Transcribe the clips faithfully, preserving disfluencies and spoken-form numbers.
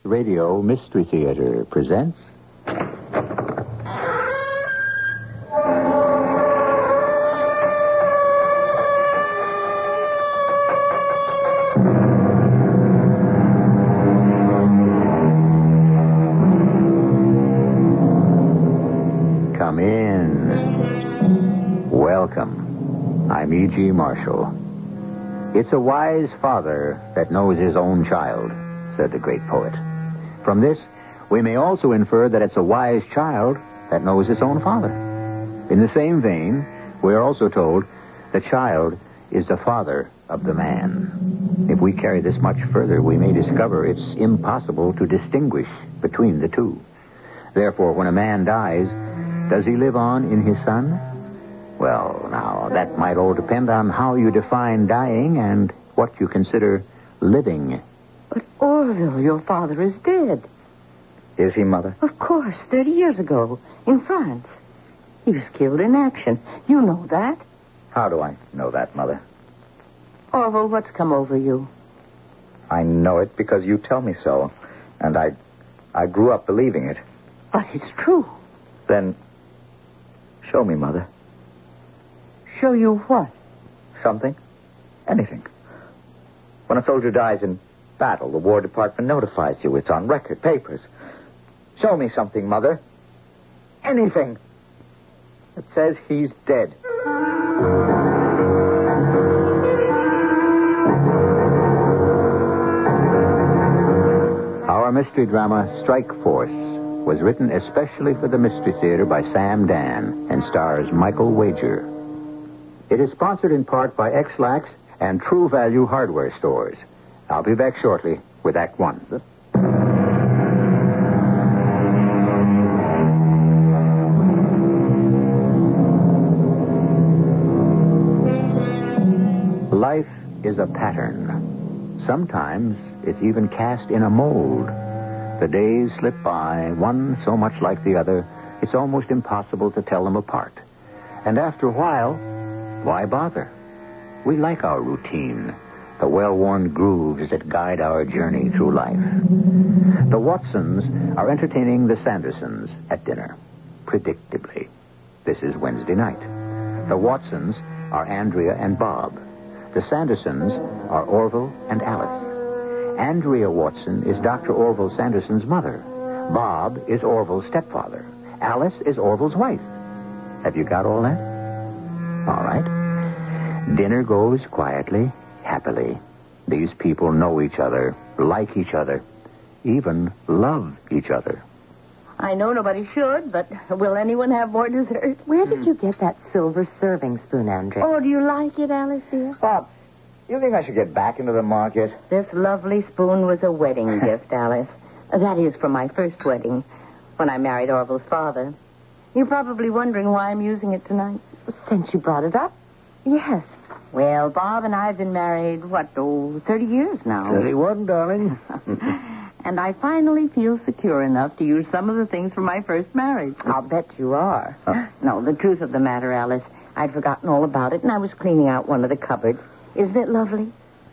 Radio Mystery Theater presents... Come in. Welcome. I'm E G. Marshall. It's a wise father that knows his own child, said the great poet. From this, we may also infer that it's a wise child that knows its own father. In the same vein, we are also told the child is the father of the man. If we carry this much further, we may discover it's impossible to distinguish between the two. Therefore, when a man dies, does he live on in his son? Well, now, that might all depend on how you define dying and what you consider living. But, Orville, your father is dead. Is he, Mother? Of course, thirty years ago, in France. He was killed in action. You know that. How do I know that, Mother? Orville, what's come over you? I know it because you tell me so. And I, I grew up believing it. But it's true. Then, show me, Mother. Show you what? Something. Anything. When a soldier dies in battle, the War Department notifies you. It's on record, papers. Show me something, Mother. Anything. It says he's dead. Our mystery drama, Strike Force, was written especially for the Mystery Theater by Sam Dan and stars Michael Wager. It is sponsored in part by X-Lax and True Value Hardware Stores. I'll be back shortly with Act One. Life is a pattern. Sometimes it's even cast in a mold. The days slip by, one so much like the other, it's almost impossible to tell them apart. And after a while, why bother? We like our routine, the well-worn grooves that guide our journey through life. The Watsons are entertaining the Sandersons at dinner, predictably. This is Wednesday night. The Watsons are Andrea and Bob. The Sandersons are Orville and Alice. Andrea Watson is Doctor Orville Sanderson's mother. Bob is Orville's stepfather. Alice is Orville's wife. Have you got all that? All right. Dinner goes quietly, happily. These people know each other, like each other, even love each other. I know nobody should, but will anyone have more dessert? Where did you get that silver serving spoon, Andrea? Oh, do you like it, Alice, dear? Bob, you think I should get back into the market? This lovely spoon was a wedding gift, Alice. That is, from my first wedding, when I married Orville's father. You're probably wondering why I'm using it tonight. Since you brought it up? Yes. Well, Bob and I have been married, what, oh, thirty years now. thirty-one, darling. And I finally feel secure enough to use some of the things from my first marriage. I'll bet you are. Huh? No, the truth of the matter, Alice, I'd forgotten all about it, and I was cleaning out one of the cupboards. Isn't it lovely?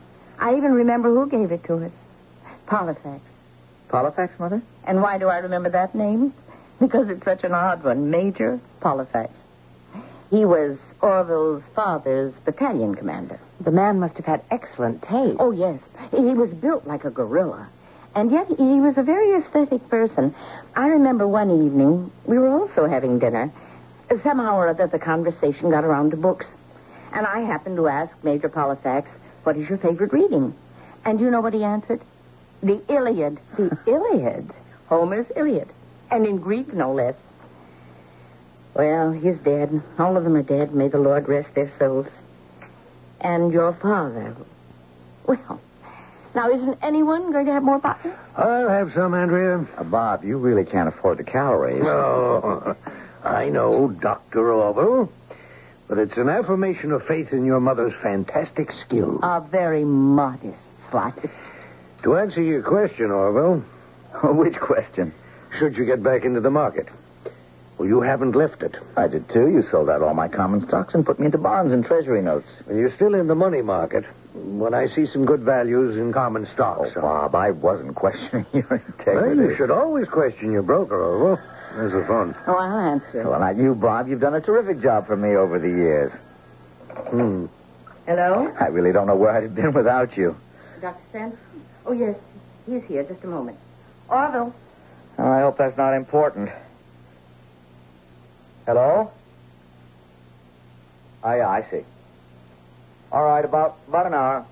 I even remember who gave it to us. Polifax. Polifax, Mother? And why do I remember that name? Because it's such an odd one, Major Polifax. He was Orville's father's battalion commander. The man must have had excellent taste. Oh, yes. He was built like a gorilla. And yet he was a very aesthetic person. I remember one evening, we were also having dinner. Somehow or other, the conversation got around to books. And I happened to ask Major Polifax, what is your favorite reading? And you know what he answered? The Iliad. The Iliad? Homer's Iliad. And in Greek, no less. Well, he's dead. All of them are dead. May the Lord rest their souls. And your father. Well, now, isn't anyone going to have more pie? I'll have some, Andrea. Uh, Bob, you really can't afford the calories. No, I know, Doctor Orville. But it's an affirmation of faith in your mother's fantastic skill. A very modest slice. To answer your question, Orville. Which question? Should you get back into the market? Well, you haven't left it. I did, too. You sold out all my common stocks and put me into bonds and treasury notes. You're still in the money market, when I see some good values in common stock. Oh, so. Bob, I wasn't questioning your Well, integrity. you should always question your broker, Orville. There's the phone. Oh, I'll answer. Well, not you, Bob. You've done a terrific job for me over the years. Hmm. Hello? I really don't know where I'd have been without you. Doctor Sanderson? Oh, yes. He's here. Just a moment. Orville. Oh, I hope that's not important. Hello? Oh, yeah, I see. All right, about about an hour.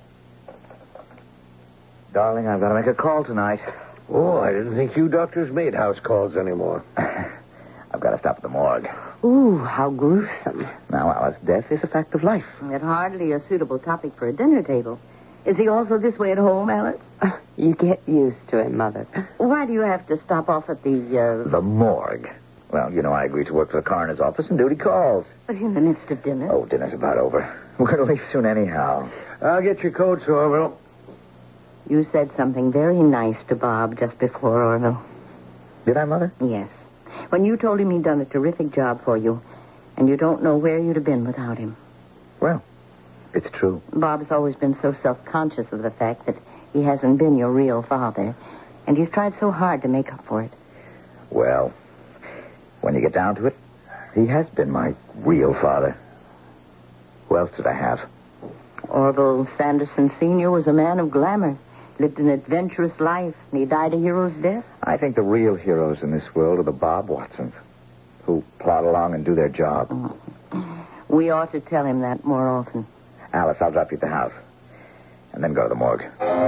Darling, I've got to make a call tonight. Oh, I didn't think you doctors made house calls anymore. I've got to stop at the morgue. Ooh, how gruesome. Now, Alice, death is a fact of life. It's hardly a suitable topic for a dinner table. Is he also this way at home, Alice? You get used to him, Mother. Why do you have to stop off at the, uh... The morgue. Well, you know, I agreed to work for the coroner's office and duty calls. But in the midst of dinner? Oh, dinner's about over. We're going to leave soon anyhow. I'll get your coats, Orville. You said something very nice to Bob just before, Orville. Did I, Mother? Yes. When you told him he'd done a terrific job for you, and you don't know where you'd have been without him. Well, it's true. Bob's always been so self-conscious of the fact that he hasn't been your real father, and he's tried so hard to make up for it. Well, when you get down to it, he has been my real father. Who else did I have? Orville Sanderson Senior was a man of glamour, lived an adventurous life, and he died a hero's death. I think the real heroes in this world are the Bob Watsons, who plod along and do their job. Oh. We ought to tell him that more often. Alice, I'll drop you at the house, and then go to the morgue.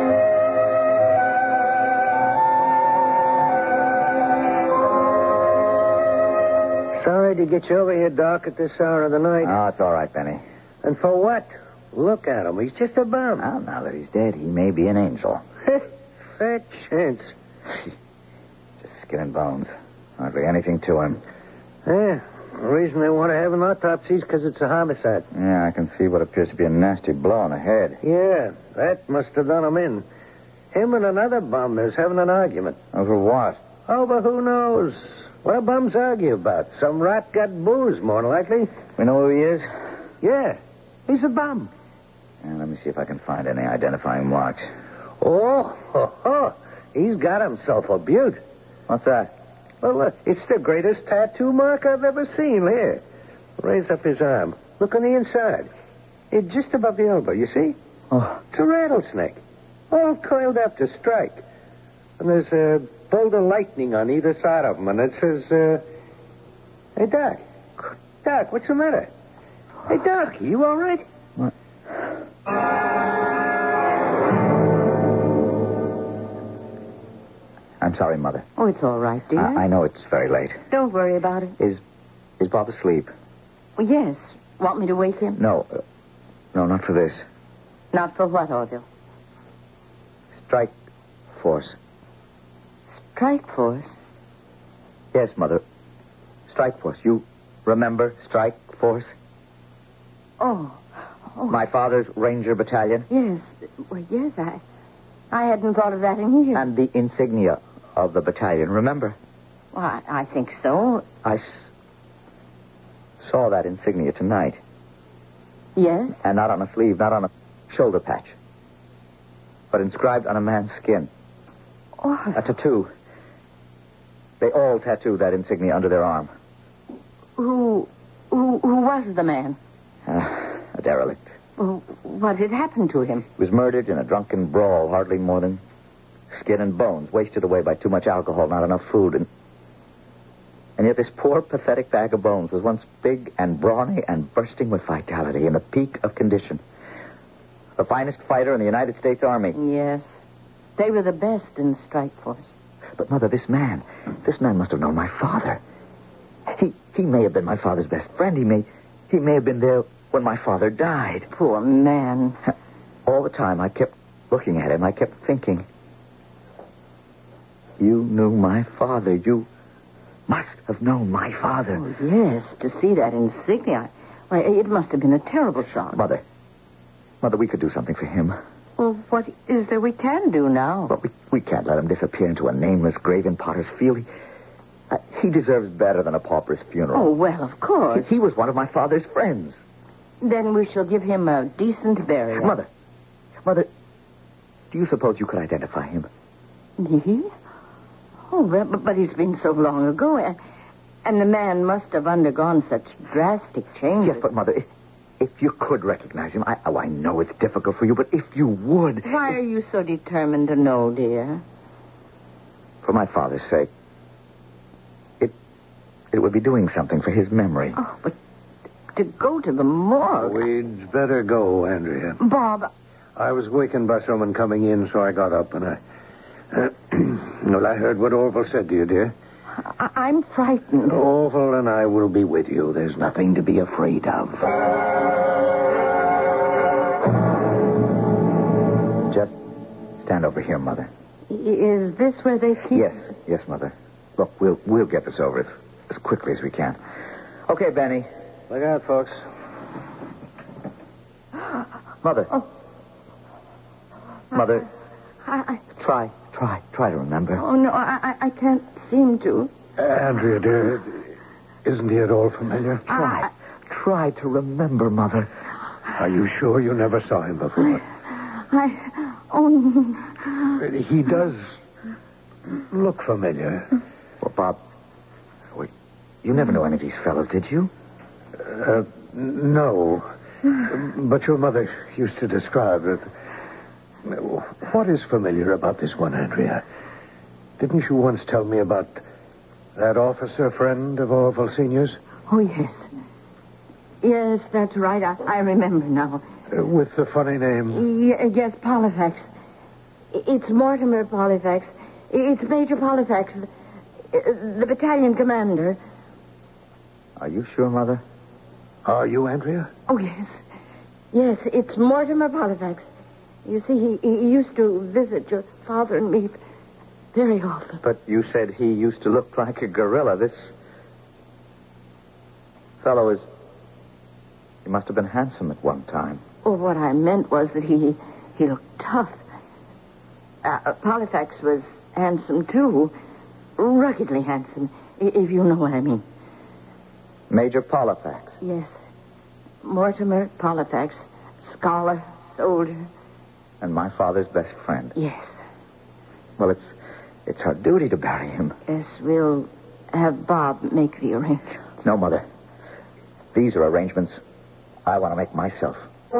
Sorry to get you over here, Doc, at this hour of the night. Oh, it's all right, Benny. And for what? Look at him. He's just a bum. Well, now that he's dead, he may be an angel. Fat chance. Just skin and bones. Hardly anything to him. Yeah. The reason they want to have an autopsy is because it's a homicide. Yeah, I can see what appears to be a nasty blow on the head. Yeah, that must have done him in. Him and another bum is having an argument. Over what? Over who knows? What do bums argue about? Some rat got booze, more than likely. We know who he is? Yeah, he's a bum. Yeah, let me see if I can find any identifying marks. Oh, ho, ho. He's got himself a beaut. What's that? Well, uh, it's the greatest tattoo mark I've ever seen. Here. Raise up his arm. Look on the inside. It's just above the elbow, you see? Oh. It's a rattlesnake. All coiled up to strike. And there's a bolt of lightning on either side of him. And it says, uh... Hey, Doc. Doc, what's the matter? Hey, Doc, you all right? What? I'm sorry, Mother. Oh, it's all right, dear. I, I know it's very late. Don't worry about it. Is is Bob asleep? Well, yes. Want me to wake him? No. Uh, no, not for this. Not for what, Orville? Strike force. Strike force? Yes, Mother. Strike force. You remember Strike force? Oh. Oh. My father's Ranger Battalion? Yes. Well, yes, I... I hadn't thought of that in here. And the insignia of the battalion, remember? Well, I, I think so. I s- saw that insignia tonight. Yes? And not on a sleeve, not on a shoulder patch. But inscribed on a man's skin. Oh. A tattoo. They all tattooed that insignia under their arm. Who... Who, who was the man? Uh, a derelict. Well, what had happened to him? He was murdered in a drunken brawl, hardly more than skin and bones, wasted away by too much alcohol, not enough food. And, and yet this poor, pathetic bag of bones was once big and brawny and bursting with vitality in the peak of condition. The finest fighter in the United States Army. Yes. They were the best in strike force. But, Mother, this man, this man must have known my father. He he may have been my father's best friend. He may, he may have been there when my father died. Poor man. All the time I kept looking at him. I kept thinking, you knew my father. You must have known my father. Oh, yes, to see that insignia. Why, it must have been a terrible shock. Mother, Mother, we could do something for him. Well, what is there we can do now? But we, we can't let him disappear into a nameless grave in Potter's Field. He, uh, he deserves better than a pauper's funeral. Oh, well, of course. He, he was one of my father's friends. Then we shall give him a decent burial. Mother, Mother, do you suppose you could identify him? Me? Oh, but, but it's been so long ago, and, and the man must have undergone such drastic changes. Yes, but, Mother, if, if you could recognize him, I, oh, I know it's difficult for you, but if you would... Why are you so determined to know, dear? For my father's sake. It, it would be doing something for his memory. Oh, but to go to the morgue... We'd better go, Andrea. Bob... I was wakened by someone coming in, so I got up and I... Uh, well, I heard what Orville said to you, dear. I- I'm frightened. Orville and I will be with you. There's nothing to be afraid of. Just stand over here, Mother. Is this where they keep... Yes, yes, Mother. Look, we'll we'll get this over as, as quickly as we can. Okay, Benny. Look out, folks. Mother. Oh. Mother, I, I, try, try, try to remember. oh, no, I, I- I can't seem to. Uh, Andrea, dear, isn't he at all familiar? Try, try to remember, Mother. Are you sure you never saw him before? I... Oh... He does look familiar. Well, Bob, wait, you never knew any of these fellows, did you? Uh, no. But your mother used to describe it. What is familiar about this one, Andrea? Didn't you once tell me about that officer friend of Orville Senior's? Oh, yes. Yes, that's right. I, I remember now. Uh, with the funny name? Y- yes, Polyfax. It's Mortimer Polyfax. It's Major Polyfax, the, the battalion commander. Are you sure, Mother? Are you, Andrea? Oh, yes. Yes, it's Mortimer Polyfax. You see, he, he used to visit your father and me very often. But you said he used to look like a gorilla. This fellow is... He must have been handsome at one time. Oh, what I meant was that he he looked tough. Uh, Polyfax was handsome, too. Ruggedly handsome, i- if you know what I mean. Major Polyfax. Yes. Mortimer Polyfax, scholar, soldier. And my father's best friend. Yes. Well, it's it's our duty to bury him. Yes, we'll have Bob make the arrangements. No, Mother. These are arrangements I want to make myself.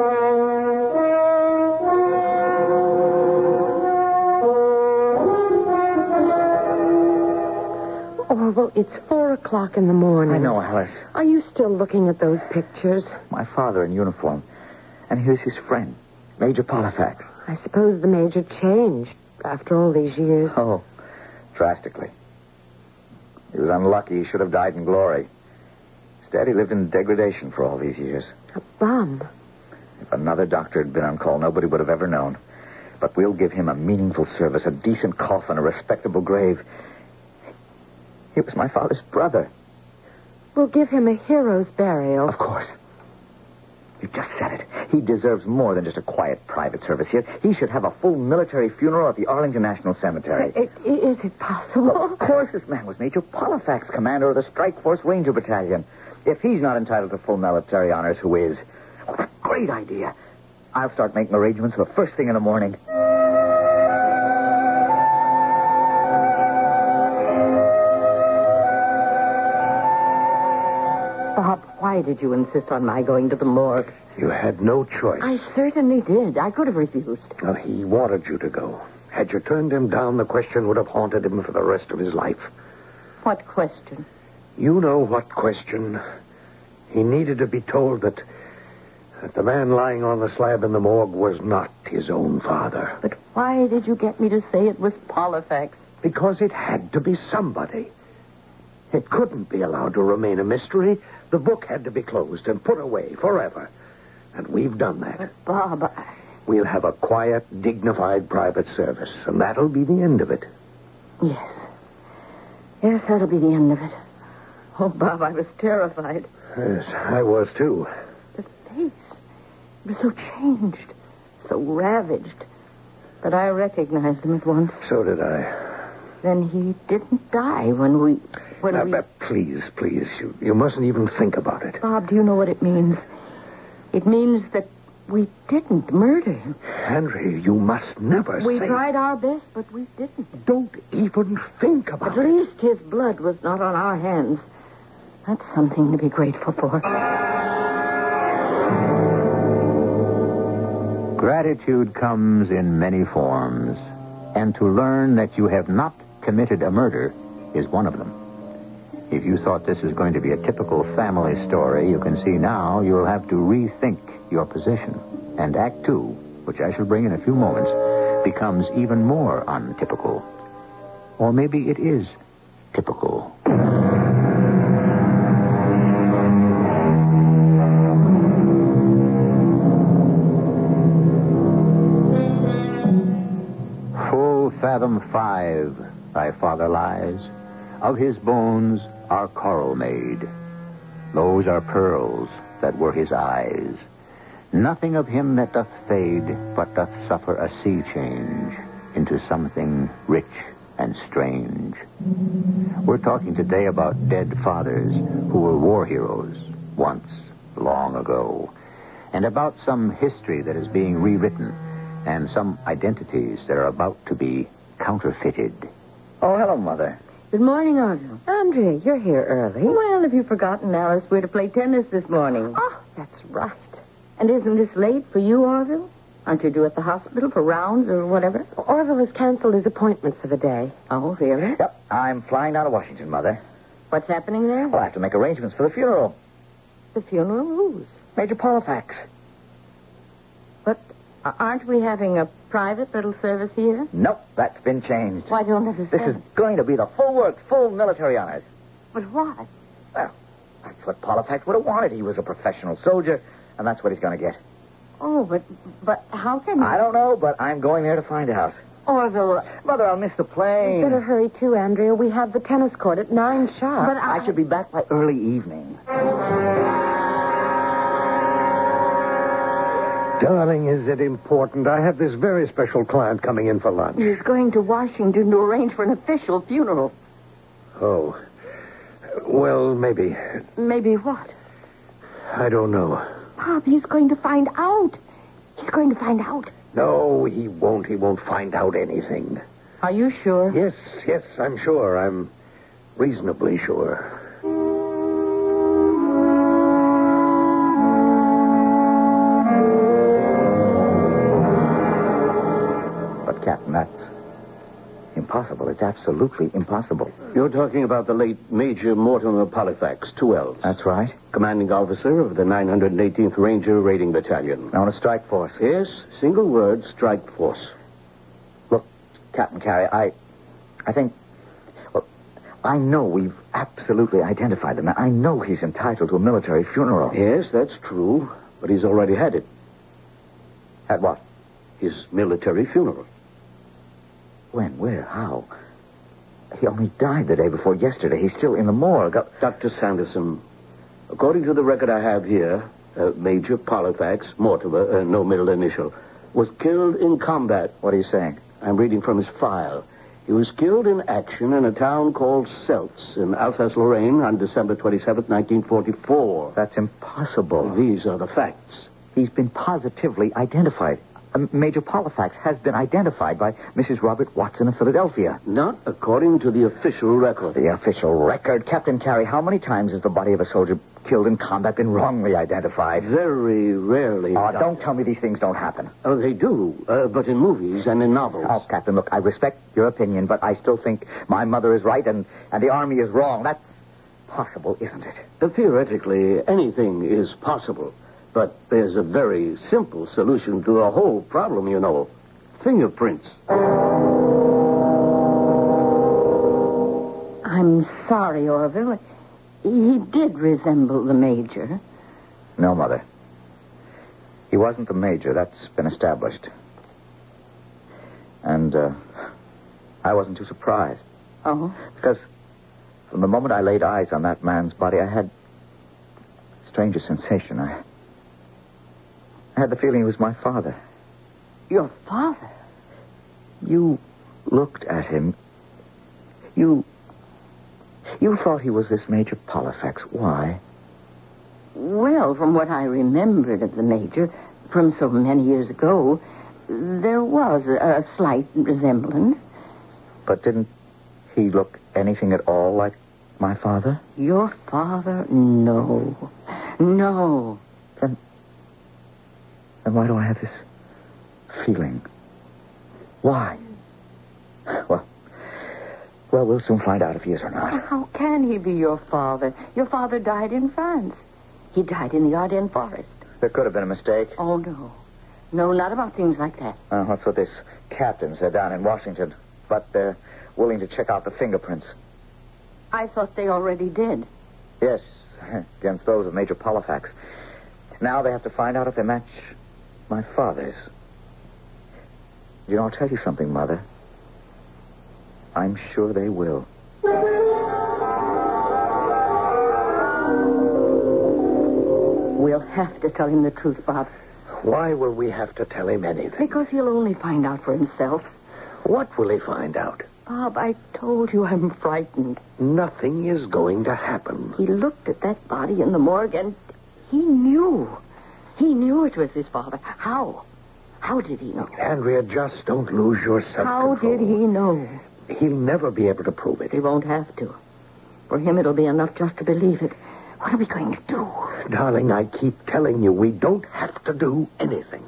Orville, it's four o'clock in the morning. I know, Alice. Are you still looking at those pictures? My father in uniform. And here's his friend, Major Polyfax. I suppose the Major changed after all these years. Oh, drastically. He was unlucky. He should have died in glory. Instead, he lived in degradation for all these years. A bum. If another doctor had been on call, nobody would have ever known. But we'll give him a meaningful service, a decent coffin, a respectable grave. He was my father's brother. We'll give him a hero's burial. Of course. You just said it. He deserves more than just a quiet private service here. He should have a full military funeral at the Arlington National Cemetery. I- I- Is it possible? Of course this man was Major Polyfax, commander of the Strike Force Ranger Battalion. If he's not entitled to full military honors, who is? What a great idea. I'll start making arrangements the first thing in the morning. Bob, why did you insist on my going to the morgue? You had no choice. I certainly did. I could have refused. Well, he wanted you to go. Had you turned him down, the question would have haunted him for the rest of his life. What question? You know what question. He needed to be told that, that the man lying on the slab in the morgue was not his own father. But why did you get me to say it was Polyfax? Because it had to be somebody. It couldn't be allowed to remain a mystery. The book had to be closed and put away forever. And we've done that. But, Bob, I... We'll have a quiet, dignified private service, and that'll be the end of it. Yes. Yes, that'll be the end of it. Oh, Bob, I was terrified. Yes, I was too. The face. It was so changed, so ravaged, that I recognized him at once. So did I. Then he didn't die when we... When Now, we... but please, please, you, you mustn't even think about it. Bob, do you know what it means? It means that we didn't murder him. Andrea, you must never We say... tried our best, but we didn't. Don't even think about At it. least his blood was not on our hands. That's something to be grateful for. Gratitude comes in many forms, and to learn that you have not committed a murder is one of them. If you thought this was going to be a typical family story, you can see now you'll have to rethink your position. And Act Two, which I shall bring in a few moments, becomes even more untypical. Or maybe it is typical. Full fathom five, thy father lies. Of his bones are coral made. Those are pearls that were his eyes. Nothing of him that doth fade, but doth suffer a sea change into something rich and strange. We're talking today about dead fathers who were war heroes once, long ago, and about some history that is being rewritten and some identities that are about to be counterfeited. Oh, hello, Mother. Good morning, Orville. Andrea, you're here early. Well, have you forgotten, Alice? We're to play tennis this morning. Oh, that's right. And isn't this late for you, Orville? Aren't you due at the hospital for rounds or whatever? Orville has canceled his appointment for the day. Oh, really? Yep, I'm flying down to Washington, Mother. What's happening there? Well, I have to make arrangements for the funeral. The funeral? Whose? Major Polifax. But uh, aren't we having a private little service here? Nope, that's been changed. Why, I don't understand. This is going to be the full works, full military honors. But why? Well, that's what Polifax would have wanted. He was a professional soldier, and that's what he's going to get. Oh, but but how can you... I don't know, but I'm going there to find out. Orville... Mother, I'll miss the plane. You better hurry, too, Andrea. We have the tennis court at nine sharp. But I... I should be back by early evening. Darling, is it important? I have this very special client coming in for lunch. He's going to Washington to arrange for an official funeral. Oh. Well, maybe. Maybe what? I don't know. Pop, he's going to find out. He's going to find out. No, he won't. He won't find out anything. Are you sure? Yes, yes, I'm sure. I'm reasonably sure. But, Captain, that's impossible. It's absolutely impossible. You're talking about the late Major Mortimer Polifax, two L's. That's right. Commanding officer of the nine hundred eighteenth Ranger Raiding Battalion. On a strike force. Yes, single word, strike force. Look, Captain Carey, I... I think... Well, I know we've absolutely identified the man. I know he's entitled to a military funeral. Yes, that's true, but he's already had it. At what? His military funeral. When? Where? How? He only died the day before yesterday. He's still in the morgue. Doctor Sanderson, according to the record I have here, uh, Major Polifax, Mortimer, uh, no middle initial, was killed in combat. What are you saying? I'm reading from his file. He was killed in action in a town called Seltz in Alsace-Lorraine on December twenty-seventh, nineteen forty-four. That's impossible. These are the facts. He's been positively identified. Uh, Major Polifax has been identified by Missus Robert Watson of Philadelphia. Not according to the official record. The official record? Captain Carey, how many times has the body of a soldier killed in combat been wrongly identified? Very rarely. Oh, Doctor. don't tell me these things don't happen. Oh, they do, uh, but in movies and in novels. Oh, Captain, look, I respect your opinion, but I still think my mother is right and, and the Army is wrong. That's possible, isn't it? Uh, theoretically, anything is possible. But there's a very simple solution to the whole problem, you know. Fingerprints. I'm sorry, Orville. He did resemble the Major. No, Mother. He wasn't the Major. That's been established. And, uh, I wasn't too surprised. Oh? Because from the moment I laid eyes on that man's body, I had a stranger sensation. I... I had the feeling he was my father. Your father? You looked at him. You... You thought he was this Major Polifax. Why? Well, from what I remembered of the Major, from so many years ago, there was a, a slight resemblance. But didn't he look anything at all like my father? Your father? No. No. Then, then why do I have this feeling? Why? Well, well, we'll soon find out if he is or not. How can he be your father? Your father died in France. He died in the Ardennes forest. There could have been a mistake. Oh, no. No, not about things like that. Uh, that's what this captain said down in Washington. But they're willing to check out the fingerprints. I thought they already did. Yes, against those of Major Polifax. Now they have to find out if they match my father's. You know, I'll tell you something, Mother. I'm sure they will. We'll have to tell him the truth, Bob. Why will we have to tell him anything? Because he'll only find out for himself. What will he find out? Bob, I told you I'm frightened. Nothing is going to happen. He looked at that body in the morgue and he knew. He knew it was his father. How? How did he know? Andrea, just don't lose your self-control. How did he know? He'll never be able to prove it. He won't have to. For him, it'll be enough just to believe it. What are we going to do? Darling, I keep telling you, we don't have to do anything.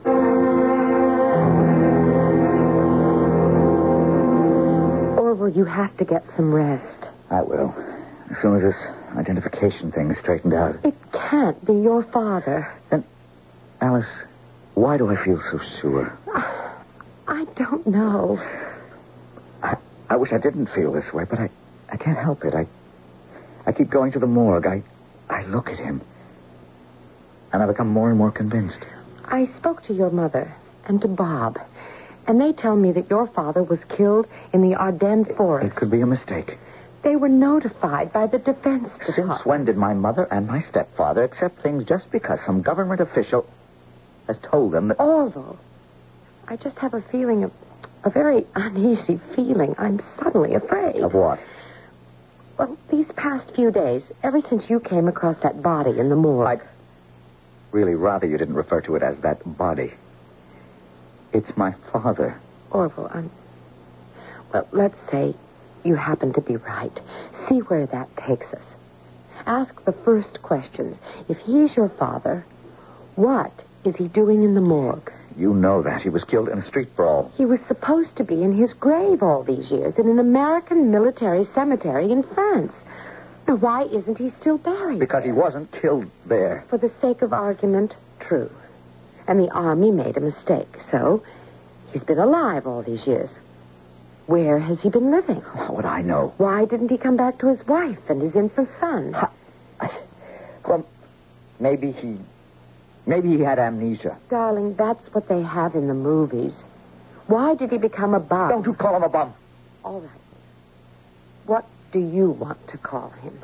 Orville, you have to get some rest. I will. As soon as this identification thing is straightened out. It can't be your father. Then, Alice, why do I feel so sure? I don't know. I, I wish I didn't feel this way, but I, I can't help it. I, I keep going to the morgue. I, I look at him, and I become more and more convinced. I spoke to your mother and to Bob, and they tell me that your father was killed in the Ardennes forest. It could be a mistake. They were notified by the Defense Department. Since when did my mother and my stepfather accept things just because some government official has told them that... Orville, I just have a feeling of... a very uneasy feeling. I'm suddenly afraid. Of what? Well, these past few days, ever since you came across that body in the morgue... I'd really rather you didn't refer to it as that body. It's my father. Orville, I'm... Well, let's say you happen to be right. See where that takes us. Ask the first questions. If he's your father, what is he doing in the morgue? You know that. He was killed in a street brawl. He was supposed to be in his grave all these years in an American military cemetery in France. Now, why isn't he still buried? Because he wasn't killed there. For the sake of argument, true. And the Army made a mistake. So, he's been alive all these years. Where has he been living? How would I know? Why didn't he come back to his wife and his infant son? I, I, well, maybe he... Maybe he had amnesia. Darling, that's what they have in the movies. Why did he become a bum? Don't you call him a bum. All right. What do you want to call him?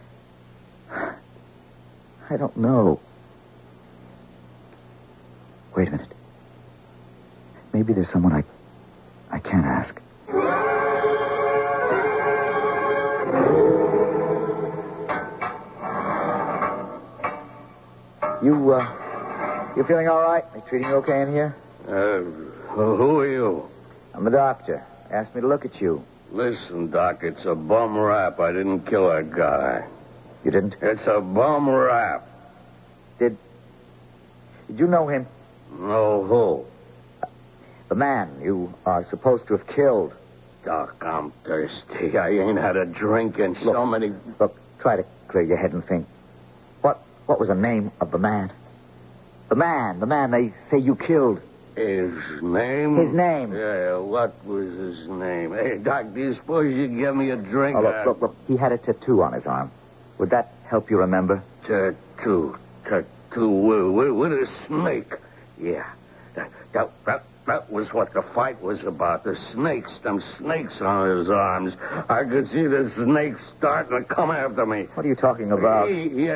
I don't know. Wait a minute. Maybe there's someone I... I can't ask. You, uh... You feeling all right? They treating you okay in here? Uh, who are you? I'm the doctor. Asked me to look at you. Listen, Doc, it's a bum rap. I didn't kill that guy. You didn't? It's a bum rap. Did... Did you know him? No, who? The man you are supposed to have killed. Doc, I'm thirsty. I ain't had a drink in so Look, many... Look, try to clear your head and think. What What was the name of the man? The man, the man they say you killed. His name? His name. Yeah, what was his name? Hey, Doc, do you suppose you'd give me a drink? Oh, look, look, look. He had a tattoo on his arm. Would that help you remember? Tattoo. Tattoo with, with, with a snake. Yeah. That, that, that, that was what the fight was about. The snakes, them snakes on his arms. I could see the snakes starting to come after me. What are you talking about? He, he has this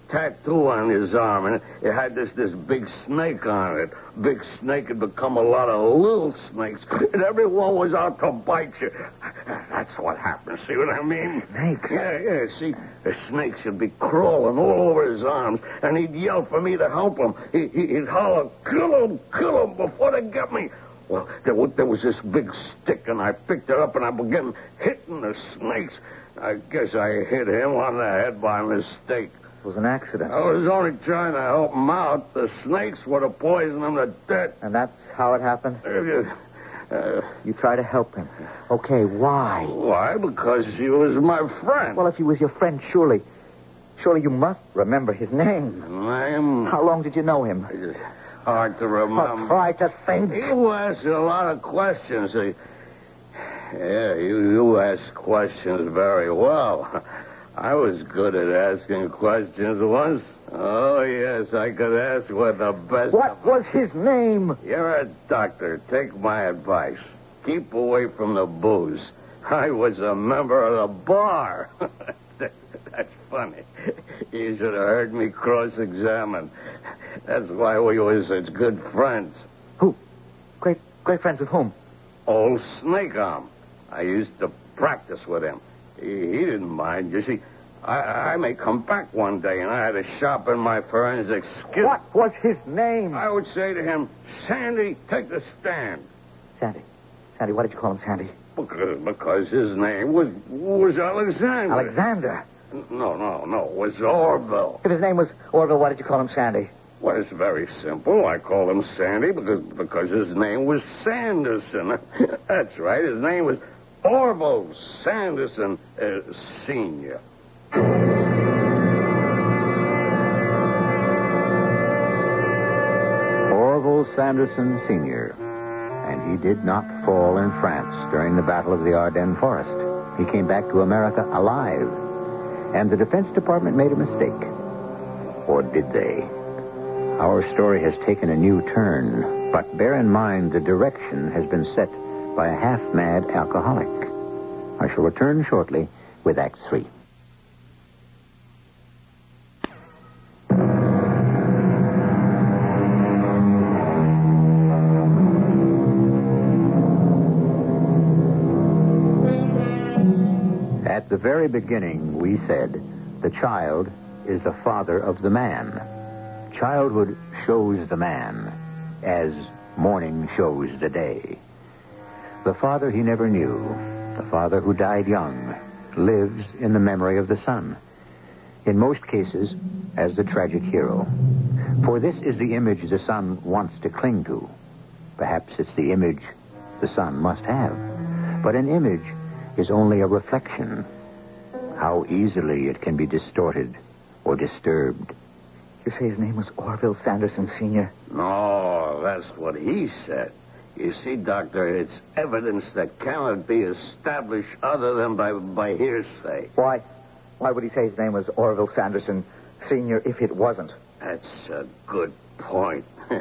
tattoo on his arm, and it had this this big snake on it. Big snake had become a lot of little snakes, and everyone was out to bite you. That's what happened. See what I mean? Snakes? Yeah, yeah. See, the snakes would be crawling all over his arms, and he'd yell for me to help him. He, he'd holler, "Kill him, kill him before they get me." Well, there was, there was this big stick, and I picked it up, and I began hitting the snakes. I guess I hit him on the head by mistake. It was an accident. I was only trying to help him out. The snakes would have poisoned him to death. And that's how it happened? Uh, uh, You try to help him. Okay, why? why? Because he was my friend. Well, if he was your friend, surely, surely you must remember his name. Name? How long did you know him? It's hard to remember. Oh, try to think. You ask a lot of questions. Uh, Yeah, you, you ask questions very well. I was good at asking questions once. Oh, yes, I could ask what the best... What was his name? You're a doctor. Take my advice. Keep away from the booze. I was a member of the bar. That's funny. You should have heard me cross-examine. That's why we were such good friends. Who? Great, great friends with whom? Old Snake Arm. I used to practice with him. He, he didn't mind. You see, I, I may come back one day, and I had to sharpen my forensic skill. What was his name? I would say to him, "Sandy, take the stand." Sandy. Sandy, why did you call him Sandy? Because, because his name was was Alexander. Alexander. No, no, no. It was Orville. If his name was Orville, why did you call him Sandy? Well, it's very simple. I call him Sandy because because his name was Sanderson. That's right. His name was Orville Sanderson, uh, Senior. Orville Sanderson, Senior And he did not fall in France during the Battle of the Ardennes Forest. He came back to America alive. And the Defense Department made a mistake. Or did they? Our story has taken a new turn, but bear in mind the direction has been set by a half-mad alcoholic. I shall return shortly with Act Three. At the very beginning, we said the child is the father of the man. Childhood shows the man, as morning shows the day. The father he never knew, the father who died young, lives in the memory of the son. In most cases, as the tragic hero. For this is the image the son wants to cling to. Perhaps it's the image the son must have. But an image is only a reflection. How easily it can be distorted or disturbed. You say his name was Orville Sanderson, Senior? No, that's what he said. You see, Doctor, it's evidence that cannot be established other than by, by hearsay. Why? Why would he say his name was Orville Sanderson, Senior, if it wasn't? That's a good point.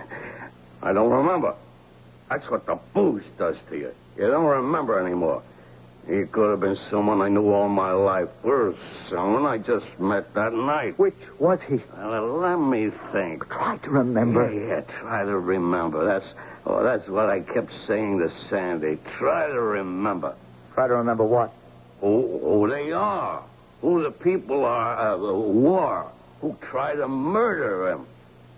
I don't remember. That's what the booze does to you. You don't remember anymore. He could have been someone I knew all my life, or someone I just met that night. Which was he? Well, let me think. Try to remember. Yeah, yeah, try to remember. That's oh, that's what I kept saying to Sandy. Try to remember. Try to remember what? Who, who they are. Who the people are uh, who are. Who tried to murder him.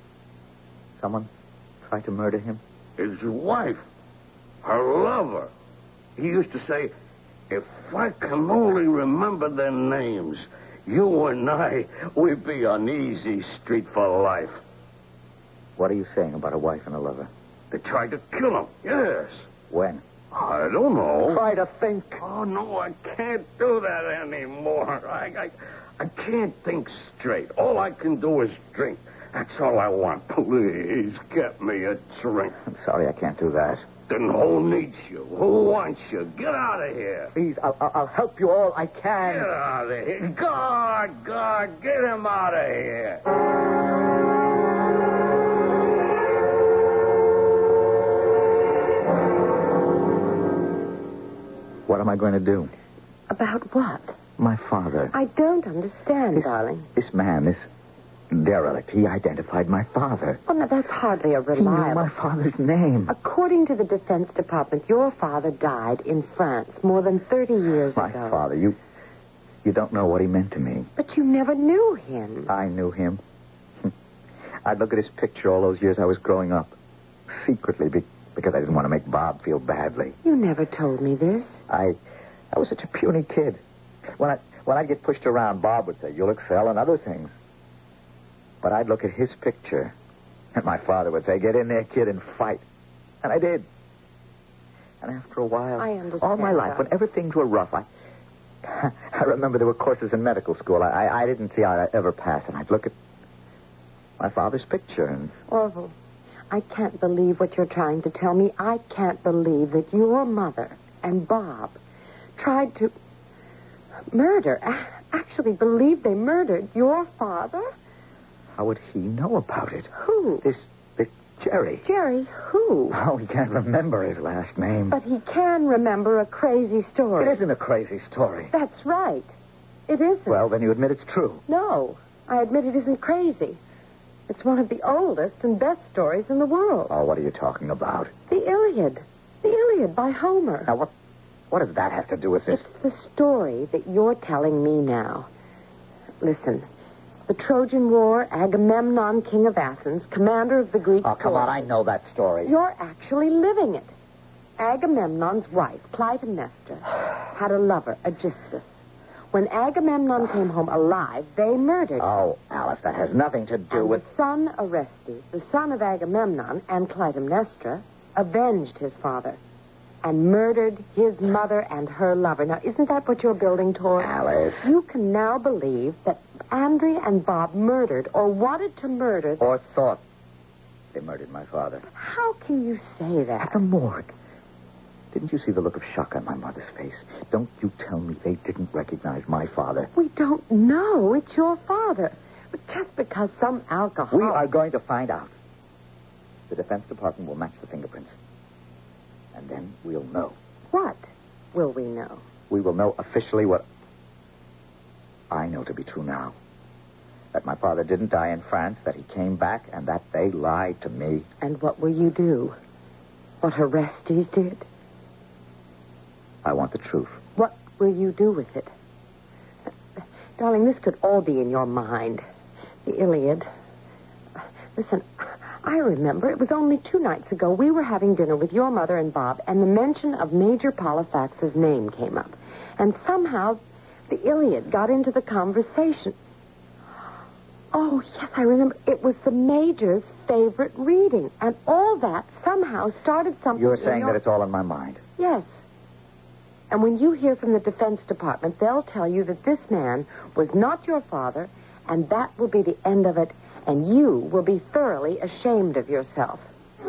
Someone tried to murder him? His wife. Her lover. He used to say, "If I can only remember their names, you and I, we'd be on easy street for life." What are you saying about a wife and a lover? They tried to kill him, yes. When? I don't know. Try to think. Oh, no, I can't do that anymore. I, I, I can't think straight. All I can do is drink. That's all I want. Please, get me a drink. I'm sorry I can't do that. Then who needs you? Who wants you? Get out of here. Please, I'll, I'll I'll help you all I can. Get out of here. Guard, guard, get him out of here. What am I going to do? About what? My father. I don't understand, This, darling. this man, this derelict. He identified my father. Oh, no, that's hardly a He knew reliable... my father's name. According to the Defense Department, your father died in France more than thirty years My ago. father, you... You don't know what he meant to me. But you never knew him. I knew him. I'd look at his picture all those years I was growing up. Secretly, be- because I didn't want to make Bob feel badly. You never told me this. I... I was such a puny kid. When I... When I'd get pushed around, Bob would say, "You'll excel in other things." But I'd look at his picture, and my father would say, "Get in there, kid, and fight." And I did. And after a while, I understand all my life, that. whenever things were rough, I... I remember there were courses in medical school I, I, I didn't see I'd ever pass, and I'd look at my father's picture, and... Orville, I can't believe what you're trying to tell me. I can't believe that your mother and Bob tried to... Murder. Actually believe they murdered your father? How would he know about it? Who? This, this Jerry. Jerry, who? Oh, he can't remember his last name. But he can remember a crazy story. It isn't a crazy story. That's right. It isn't. Well, then you admit it's true. No, I admit it isn't crazy. It's one of the oldest and best stories in the world. Oh, what are you talking about? The Iliad. The Iliad by Homer. Now, what, what does that have to do with this? It's the story that you're telling me now. Listen, the Trojan War, Agamemnon, king of Athens, commander of the Greek Oh, come on, I forces. know that story. You're actually living it. Agamemnon's wife, Clytemnestra, had a lover, Aegisthus. When Agamemnon came home alive, they murdered him. Oh, Alice, that has nothing to do And with... the son Orestes, the son of Agamemnon and Clytemnestra, avenged his father and murdered his mother and her lover. Now, isn't that what you're building toward? Alice. You can now believe that Andrea and Bob murdered or wanted to murder... Or thought they murdered my father. How can you say At that? the morgue. Didn't you see the look of shock on my mother's face? Don't you tell me they didn't recognize my father. We don't know it's your father. But just because some alcohol... We are going to find out. The Defense Department will match the fingerprints. And then we'll know. What will we know? We will know officially what I know to be true now. That my father didn't die in France, that he came back, and that they lied to me. And what will you do? What Orestes did? I want the truth. What will you do with it? Darling, this could all be in your mind. The Iliad. Listen, I remember it was only two nights ago we were having dinner with your mother and Bob, and the mention of Major Polyphax's name came up. And somehow the Iliad got into the conversation. Oh, yes, I remember. It was the Major's favorite reading. And all that somehow started something... You're in saying your... that it's all in my mind. Yes. And when you hear from the Defense Department, they'll tell you that this man was not your father, and that will be the end of it, and you will be thoroughly ashamed of yourself.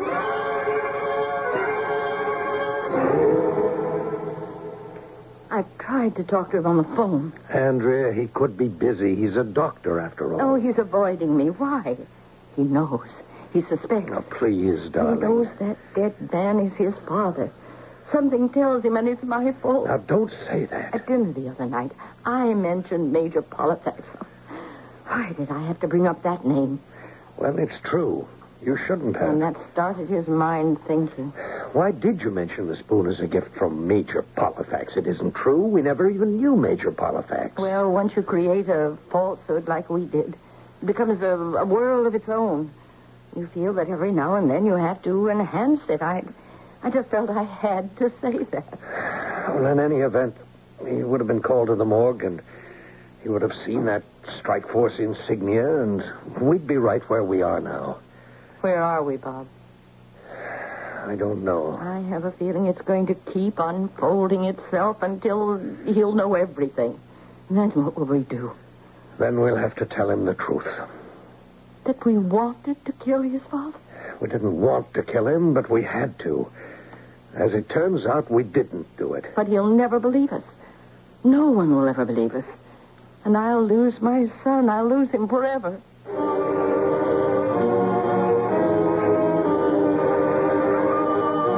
I've tried to talk to him on the phone. Andrea, he could be busy. He's a doctor, after all. Oh, he's avoiding me. Why? He knows. He suspects. Now, please, darling. He knows that dead man is his father. Something tells him, and it's my fault. Now, don't say that. At dinner the other night, I mentioned Major Polyphax. Why did I have to bring up that name? Well, it's true. You shouldn't have. And that started his mind thinking. Why did you mention the spoon as a gift from Major Polyphax? It isn't true. We never even knew Major Polyphax. Well, once you create a falsehood like we did, it becomes a, a world of its own. You feel that every now and then you have to enhance it. I, I just felt I had to say that. Well, in any event, he would have been called to the morgue, and he would have seen that strike force insignia, and we'd be right where we are now. Where are we, Bob? I don't know. I have a feeling it's going to keep unfolding itself until he'll know everything. And then what will we do? Then we'll have to tell him the truth. That we wanted to kill his father? We didn't want to kill him, but we had to. As it turns out, we didn't do it. But he'll never believe us. No one will ever believe us. And I'll lose my son. I'll lose him forever.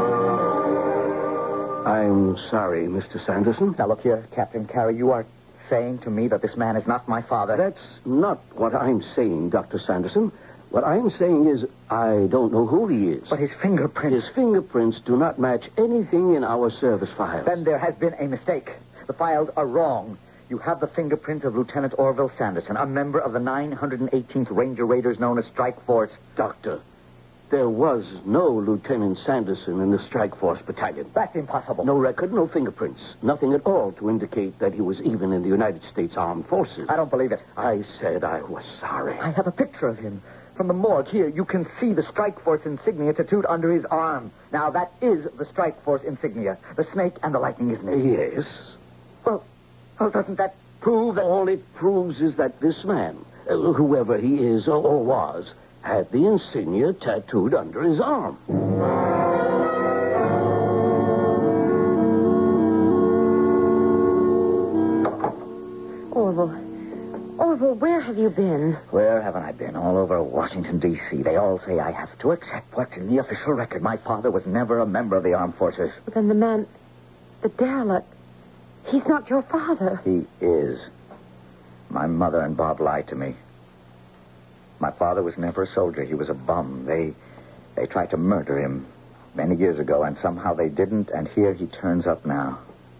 I'm sorry, Mister Sanderson. Now, look here, Captain Carey, you are saying to me that this man is not my father? That's not what I'm saying, Doctor Sanderson. What I'm saying is I don't know who he is. But his fingerprints... His fingerprints do not match anything in our service files. Then there has been a mistake. The files are wrong. You have the fingerprints of Lieutenant Orville Sanderson, a member of the nine hundred eighteenth Ranger Raiders known as Strike Force. Doctor, there was no Lieutenant Sanderson in the Strike Force Battalion. That's impossible. No record, no fingerprints. Nothing at all to indicate that he was even in the United States Armed Forces. I don't believe it. I said I was sorry. I have a picture of him. From the morgue here, you can see the Strike Force insignia tattooed under his arm. Now, that is the Strike Force insignia. The snake and the lightning, isn't it? Yes. Well, well doesn't that prove that... All it proves is that this man, uh, whoever he is or, or was, had the insignia tattooed under his arm. Orville. Orville, where have you been? Where haven't I been? All over Washington, D C They all say I have to accept what's in the official record. My father was never a member of the armed forces. But then the man, the derelict, he's not your father. He is. My mother and Bob lied to me. My father was never a soldier. He was a bum. They they tried to murder him many years ago, and somehow they didn't, and here he turns up now.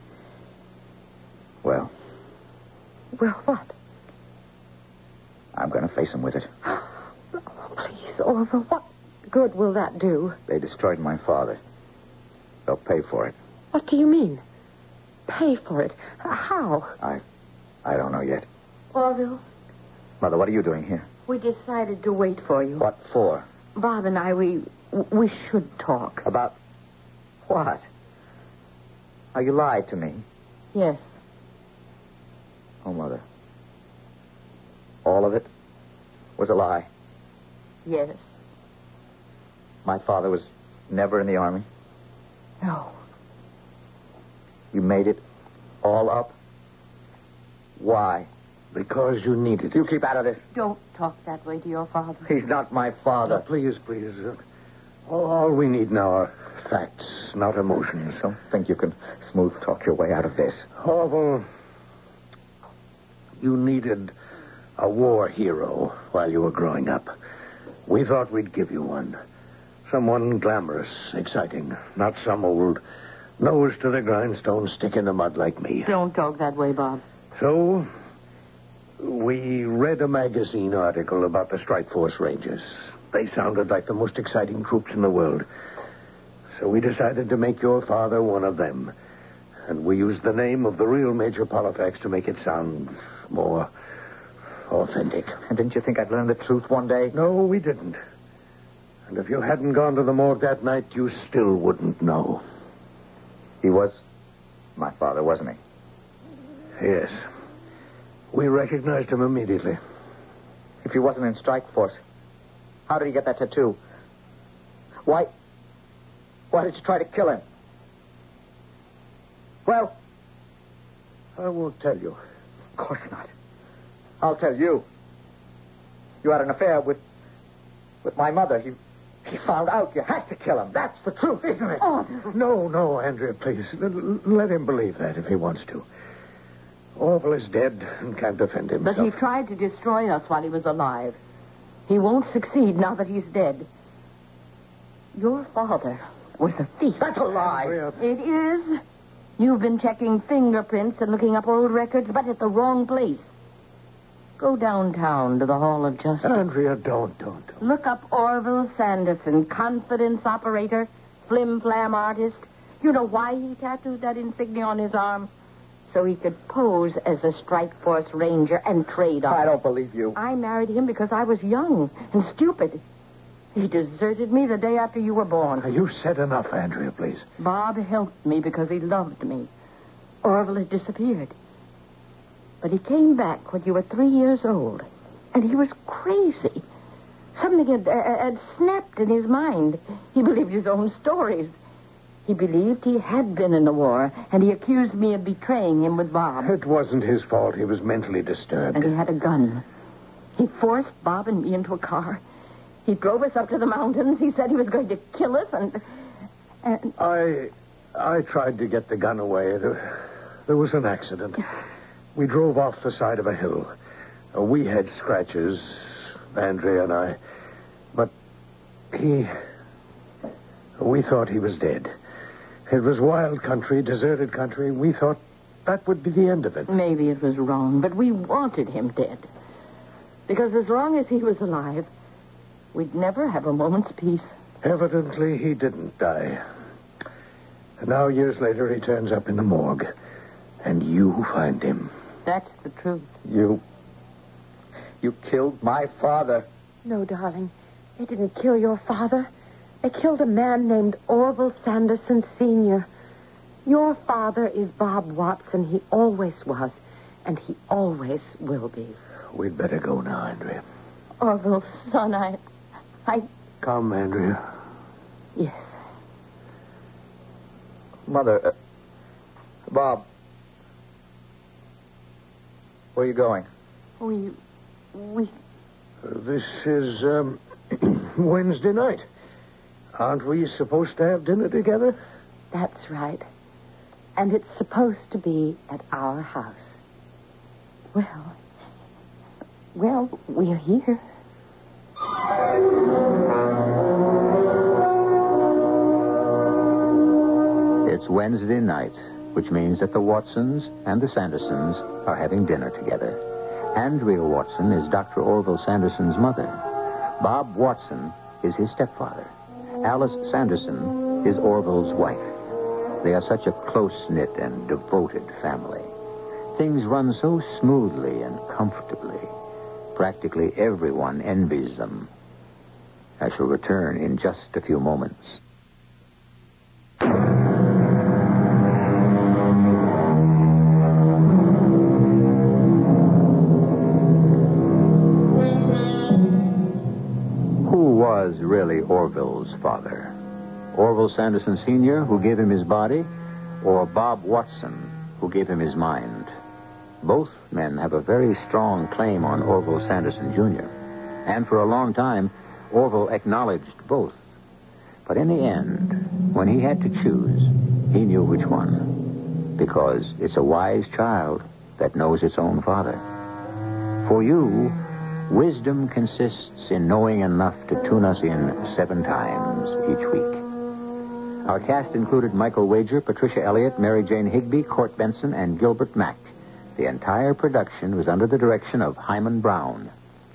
Well? Well, what? I'm going to face him with it. Oh, please, Orville, what good will that do? They destroyed my father. They'll pay for it. What do you mean? Pay for it? How? I I don't know yet. Orville, Mother, what are you doing here? we decided to wait for you. What for? Bob and I, we we should talk. About what? Oh, you lied to me. Yes. Oh, Mother. All of it was a lie. Yes. My father was never in the Army. No. You made it all up? Why? Because you needed it. You keep out of this. Don't talk that way to your father. He's not my father. Now, please, please. Uh, all, all we need now are facts, not emotions. Don't think you can smooth talk your way out of this. Orville, you needed a war hero while you were growing up. We thought we'd give you one. Someone glamorous, exciting, not some old nose to the grindstone stick in the mud like me. Don't talk that way, Bob. So, we read a magazine article about the Strike Force Rangers. They sounded like the most exciting troops in the world. So we decided to make your father one of them. And we used the name of the real Major Polifax to make it sound more authentic. And didn't you think I'd learn the truth one day? No, we didn't. And if you hadn't gone to the morgue that night, you still wouldn't know. He was my father, wasn't he? Yes. We recognized him immediately. If he wasn't in Strike Force, how did he get that tattoo? Why? Why did you try to kill him? Well, I won't tell you. of course not. I'll tell you. You had an affair with with my mother. He, he found out you had to kill him. That's the truth, isn't it? Oh, No, no, Andrea, please. L- let him believe that if he wants to. Orville is dead and can't defend himself. but he tried to destroy us while he was alive. He won't succeed now that he's dead. Your father was a thief. That's a lie. Andrea, It is. You've been checking fingerprints and looking up old records, but at the wrong place. Go downtown to the Hall of Justice. Andrea, don't, don't, don't. Look up Orville Sanderson, confidence operator, flim-flam artist. You know why he tattooed that insignia on his arm? So he could pose as a Strike Force Ranger and trade on I it. don't believe you. I married him because I was young and stupid. He deserted me the day after you were born. Now, you said enough, Andrea, please. Bob helped me because he loved me. Orville had disappeared. But he came back when you were three years old. And he was crazy. Something had, uh, had snapped in his mind. He believed his own stories. He believed he had been in the war, and he accused me of betraying him with Bob. It wasn't his fault. He was mentally disturbed. And he had a gun. He forced Bob and me into a car. He drove us up to the mountains. He said he was going to kill us, and... and I I tried to get the gun away. There, there was an accident. we drove off the side of a hill. Uh, we had scratches, Andrea and I. But he... We thought he was dead. It was wild country, deserted country. We thought that would be the end of it. Maybe it was wrong, but we wanted him dead. Because as long as he was alive, we'd never have a moment's peace. Evidently, he didn't die. And now, years later, he turns up in the morgue. And you find him. That's the truth. You... You killed my father. No, darling. They didn't kill your father. They killed a man named Orville Sanderson Senior Your father is Bob Watson. He always was, and he always will be. We'd better go now, Andrea. Orville, son, I... I... Come, Andrea. Yes. Mother, uh, Bob, where are you going? We... We... Uh, this is, um, Wednesday night. Aren't we supposed to have dinner together? That's right. And it's supposed to be at our house. Well... Well, we're here. It's Wednesday night, which means that the Watsons and the Sandersons are having dinner together. Andrea Watson is Doctor Orville Sanderson's mother. Bob Watson is his stepfather. Alice Sanderson is Orville's wife. They are such a close-knit and devoted family. Things run so smoothly and comfortably. Practically everyone envies them. I shall return in just a few moments. Who was really Orville's father? Orville Sanderson Senior, who gave him his body, or Bob Watson, who gave him his mind? Both men have a very strong claim on Orville Sanderson Junior And for a long time, Orville acknowledged both. But in the end, when he had to choose, he knew which one. Because it's a wise child that knows its own father. For you, wisdom consists in knowing enough to tune us in seven times each week. Our cast included Michael Wager, Patricia Elliott, Mary Jane Higby, Court Benson, and Gilbert Mack. The entire production was under the direction of Hyman Brown.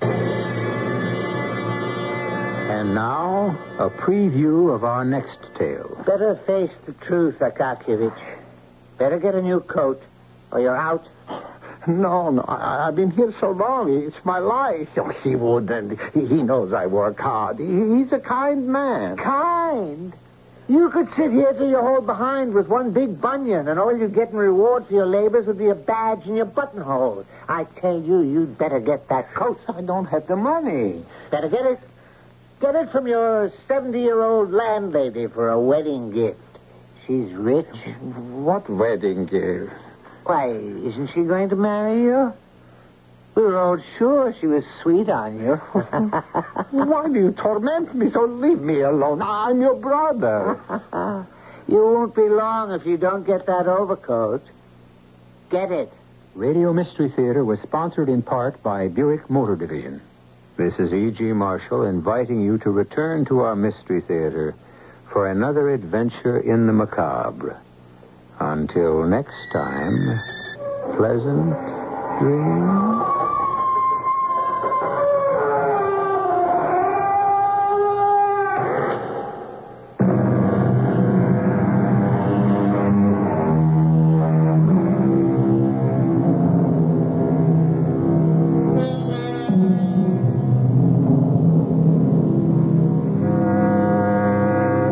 And now, a preview of our next tale. Better face the truth, Akakievich. Better get a new coat, or you're out. No, no, I, I've been here so long. It's my life. Oh, he wouldn't. He, he knows I work hard. He, he's a kind man. Kind? You could sit here till you're hold behind with one big bunion, and all you'd get in reward for your labors would be a badge in your buttonhole. I tell you, you'd better get that coat. I don't have the money. Better get it. Get it from your seventy-year-old landlady for a wedding gift. She's rich. What wedding gift? Why, isn't she going to marry you? We were all sure she was sweet on you. Why do you torment me so? Leave me alone. I'm your brother. You won't be long if you don't get that overcoat. Get it. Radio Mystery Theater was sponsored in part by Buick Motor Division. This is E G. Marshall inviting you to return to our Mystery Theater for another adventure in the macabre. Until next time, pleasant dreams.